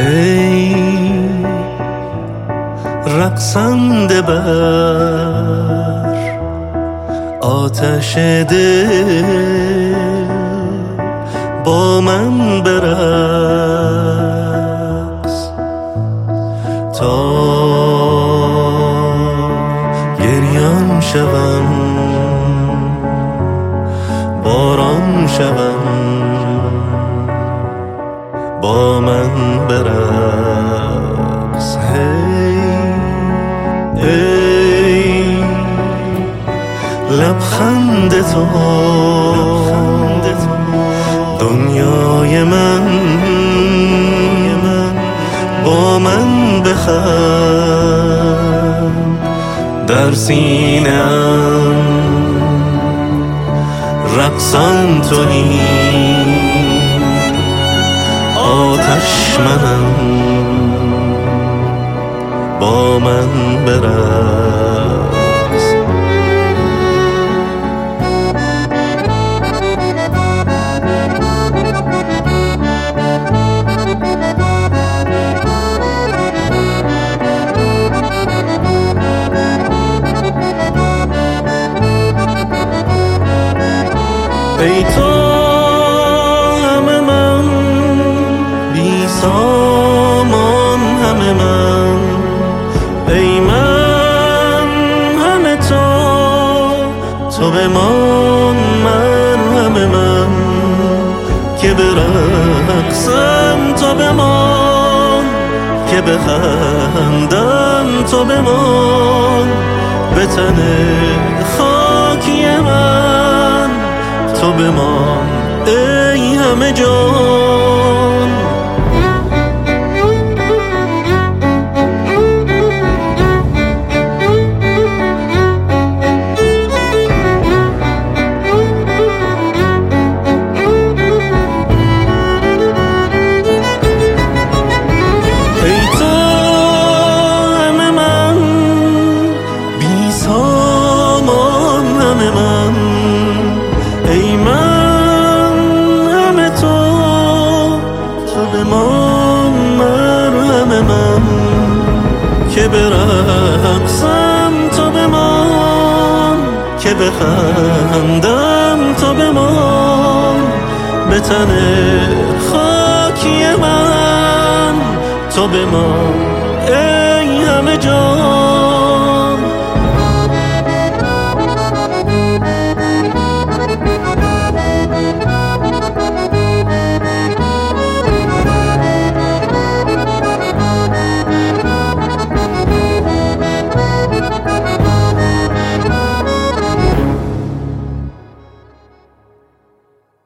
ای رقصنده بر آتش دل با من برقص تا گریان شوم باران شوم با من برقص ای لبخند تو دنیای من با من بخند در سینه‌ام رقصان تویی آتش منم با من برقص ای تو همه من بی سامان همه من ای من همه تو بمان من همه من که برقصم تو بمان که بخندم تو بمان به تن خاکی من تو بمان ای همه جان ای تو همه من بی سامان همه من ای من همه تو بمان مرهم من که برقصم تو بمان که بخندم تو بمان به تن خاکی من تو بمان ای همه جا